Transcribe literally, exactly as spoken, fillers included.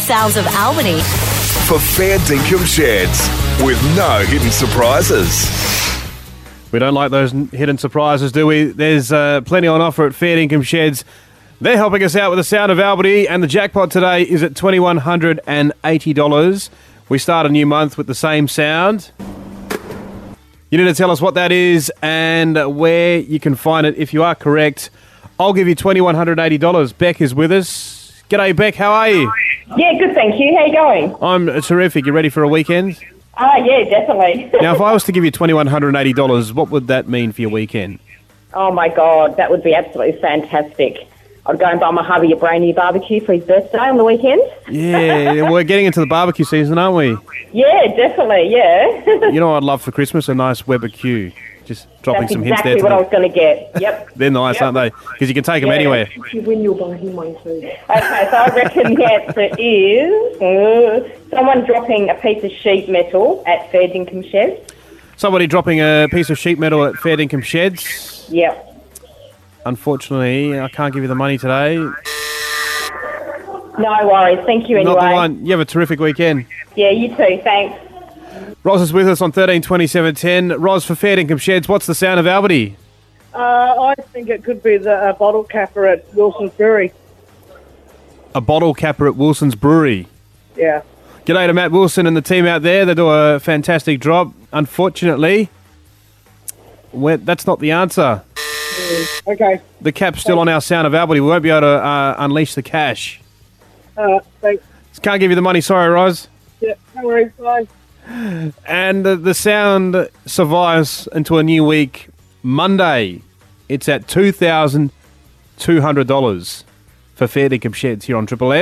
sounds of Albany. For Fair Dinkum Sheds, with no hidden surprises. We don't like those hidden surprises, do we? There's uh, plenty on offer at Fair Dinkum Sheds. They're helping us out with the sound of Albany, and the jackpot today is at two thousand one hundred eighty dollars. We start a new month with the same sound. You need to tell us what that is and where you can find it. If you are correct, I'll give you two thousand one hundred eighty dollars. Beck is with us. G'day, Beck. How are you? Yeah, good, thank you. How you going? I'm terrific. You ready for a weekend? Ah, yeah, definitely. Now, if I was to give you two thousand one hundred eighty dollars, what would that mean for your weekend? Oh, my God, that would be absolutely fantastic. I'd go and buy my hubby a brand new barbecue for his birthday on the weekend. Yeah, we're getting into the barbecue season, aren't we? Yeah, definitely, yeah. You know what I'd love for Christmas? A nice Weber Q. Just dropping That's some exactly hints there. what To I was going to get. Yep. They're nice, Yep. aren't they? Because you can take them Yeah. anywhere. If you win, you'll buy him one too. Okay, so I reckon the answer is uh, someone dropping a piece of sheet metal at Fair Dinkum Sheds. Somebody dropping a piece of sheet metal at Fair Dinkum Sheds. Yep. Unfortunately, I can't give you the money today. No worries. Thank you anyway. Not the one. You have a terrific weekend. Yeah, you too. Thanks. Roz is with us on thirteen twenty-seven ten. Roz, for Fair Dinkum Sheds, what's the sound of Albany? Uh, I think it could be the uh, bottle capper at Wilson's Brewery. A bottle capper at Wilson's Brewery. Yeah. G'day to Matt Wilson and the team out there. They do a fantastic job. Unfortunately, we're, that's not the answer. Okay. The cap's still on our sound of Albany. We won't be able to uh, unleash the cash. Uh, thanks. Can't give you the money. Sorry, Roz. Yeah, no worries. Bye. And the, the sound survives into a new week. Monday, it's at two thousand two hundred dollars for Fair Dinkum Sheds here on Triple M.